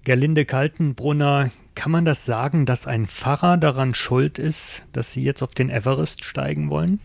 Gerlinde Kaltenbrunner, kann man das sagen, dass ein Pfarrer daran schuld ist, dass Sie jetzt auf den Everest steigen wollen?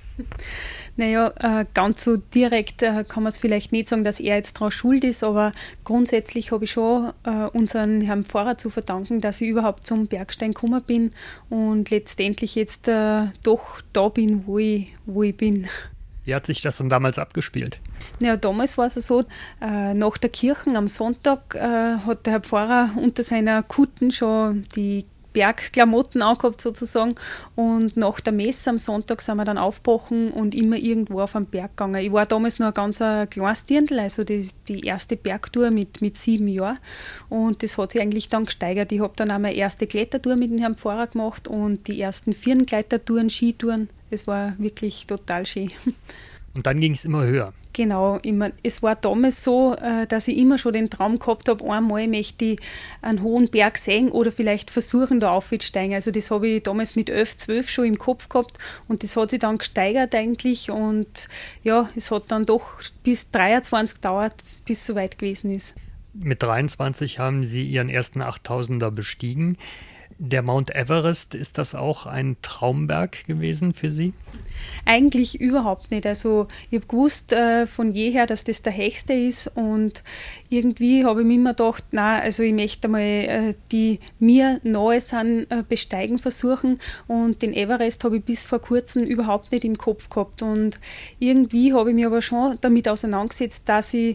Naja, ganz so direkt kann man es vielleicht nicht sagen, dass er jetzt daran schuld ist, aber grundsätzlich habe ich schon unseren Herrn Pfarrer zu verdanken, dass ich überhaupt zum Bergsteigen gekommen bin und letztendlich jetzt doch da bin, wo ich bin. Wie hat sich das dann damals abgespielt? Ja, damals war es so, nach der Kirche am Sonntag hat der Herr Pfarrer unter seiner Kutten schon die Bergklamotten angehabt sozusagen und nach der Messe am Sonntag sind wir dann aufgebrochen und immer irgendwo auf den Berg gegangen. Ich war damals noch ein ganz kleines Dirndl, also die erste Bergtour mit 7 Jahren und das hat sich eigentlich dann gesteigert. Ich habe dann auch meine erste Klettertour mit dem Herrn Pfarrer gemacht und die ersten 4 Klettertouren, Skitouren. Das war wirklich total schön. Und dann ging es immer höher. Genau, es war damals so, dass ich immer schon den Traum gehabt habe, einmal möchte ich einen hohen Berg sehen oder vielleicht versuchen, da aufzusteigen. Also das habe ich damals mit 11, 12 schon im Kopf gehabt und das hat sich dann gesteigert eigentlich und ja, es hat dann doch bis 23 gedauert, bis es soweit gewesen ist. Mit 23 haben Sie Ihren ersten 8000er bestiegen. Der Mount Everest, ist das auch ein Traumberg gewesen für Sie? Eigentlich überhaupt nicht. Also ich habe gewusst von jeher, dass das der höchste ist und irgendwie habe ich mir immer gedacht, nein, also ich möchte mal die mir nahe sind, besteigen versuchen und den Everest habe ich bis vor kurzem überhaupt nicht im Kopf gehabt und irgendwie habe ich mich aber schon damit auseinandergesetzt, dass ich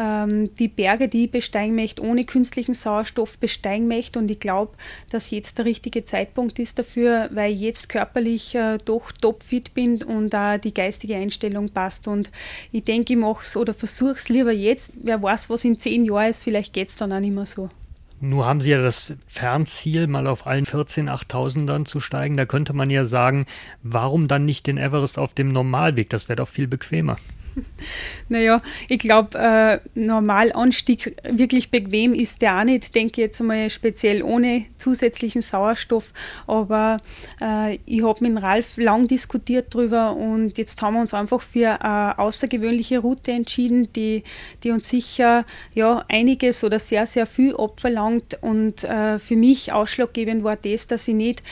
die Berge, die ich besteigen möchte, ohne künstlichen Sauerstoff besteigen möchte und ich glaube, dass jetzt der richtige Zeitpunkt ist dafür, weil ich jetzt körperlich doch topfit bin und auch die geistige Einstellung passt. Und ich denke, ich mache es oder versuche es lieber jetzt. Wer weiß, was in 10 Jahren ist, vielleicht geht es dann auch nicht mehr so. Nun haben Sie ja das Fernziel, mal auf allen 14 8000ern zu steigen. Da könnte man ja sagen, warum dann nicht den Everest auf dem Normalweg? Das wäre doch viel bequemer. Naja, ich glaube, Normalanstieg wirklich bequem ist der auch nicht, denke ich jetzt einmal speziell ohne zusätzlichen Sauerstoff, aber ich habe mit Ralf lang diskutiert drüber und jetzt haben wir uns einfach für eine außergewöhnliche Route entschieden, die uns sicher ja einiges oder sehr, sehr viel abverlangt und für mich ausschlaggebend war das, dass ich nicht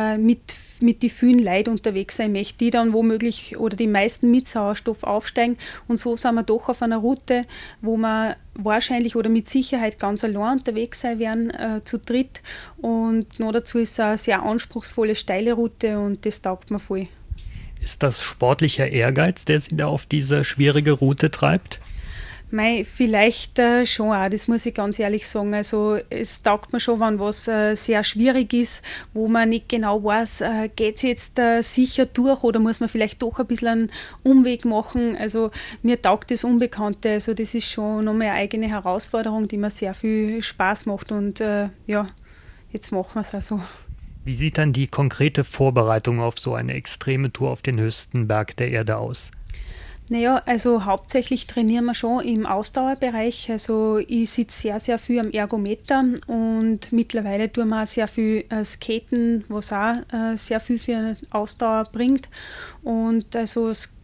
mit die vielen Leuten unterwegs sein möchte, die dann womöglich oder die meisten mit Sauerstoff aufsteigen. Und so sind wir doch auf einer Route, wo wir wahrscheinlich oder mit Sicherheit ganz allein unterwegs sein werden, zu dritt. Und noch dazu ist es eine sehr anspruchsvolle, steile Route und das taugt mir voll. Ist das sportlicher Ehrgeiz, der Sie da auf diese schwierige Route treibt? Vielleicht schon auch, das muss ich ganz ehrlich sagen. Also es taugt mir schon, wenn was sehr schwierig ist, wo man nicht genau weiß, geht es jetzt sicher durch oder muss man vielleicht doch ein bisschen einen Umweg machen. Also mir taugt das Unbekannte. Also das ist schon nochmal eine eigene Herausforderung, die mir sehr viel Spaß macht und ja, jetzt machen wir es also. Wie sieht dann die konkrete Vorbereitung auf so eine extreme Tour auf den höchsten Berg der Erde aus? Naja, also hauptsächlich trainieren wir schon im Ausdauerbereich. Also ich sitze sehr, sehr viel am Ergometer und mittlerweile tun wir auch sehr viel Skaten, was auch sehr viel für Ausdauer bringt. Und also das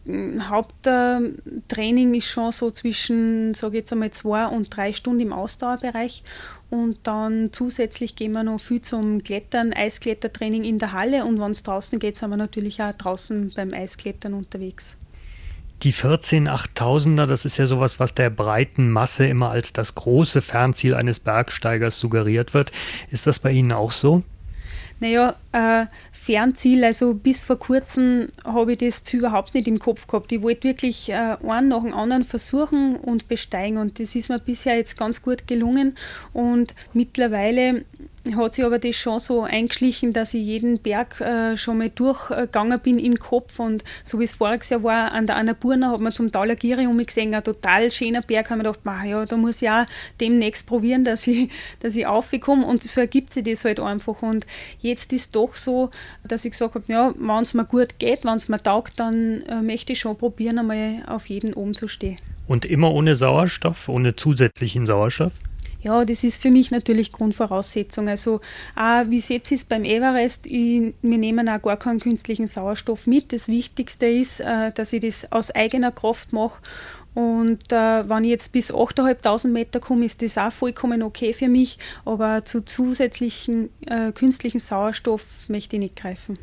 Haupttraining ist schon so zwischen, sage ich jetzt einmal, 2 und 3 Stunden im Ausdauerbereich. Und dann zusätzlich gehen wir noch viel zum Klettern, Eisklettertraining in der Halle und wenn es draußen geht, sind wir natürlich auch draußen beim Eisklettern unterwegs. Die 14 8000er, das ist ja sowas, was der breiten Masse immer als das große Fernziel eines Bergsteigers suggeriert wird. Ist das bei Ihnen auch so? Naja, Fernziel, also bis vor kurzem habe ich das überhaupt nicht im Kopf gehabt. Ich wollte wirklich einen nach dem anderen versuchen und besteigen und das ist mir bisher jetzt ganz gut gelungen und mittlerweile hat sich aber das schon so eingeschlichen, dass ich jeden Berg schon mal durchgegangen bin im Kopf und so wie es voriges Jahr war, an der Annapurna hat man zum Talagiri umgesehen, ein total schöner Berg, haben wir gedacht, ja, da muss ich auch demnächst probieren, dass ich aufkomme und so ergibt sich das halt einfach und jetzt ist doch so, dass ich gesagt habe, ja, wenn es mir gut geht, wenn es mir taugt, dann möchte ich schon probieren, einmal auf jeden oben zu stehen. Und immer ohne Sauerstoff, ohne zusätzlichen Sauerstoff? Ja, das ist für mich natürlich Grundvoraussetzung. Also wie es jetzt ist beim Everest, wir nehmen auch gar keinen künstlichen Sauerstoff mit. Das Wichtigste ist, dass ich das aus eigener Kraft mache Und wenn ich jetzt bis 8.500 Meter komme, ist das auch vollkommen okay für mich, aber zu zusätzlichen künstlichen Sauerstoff möchte ich nicht greifen.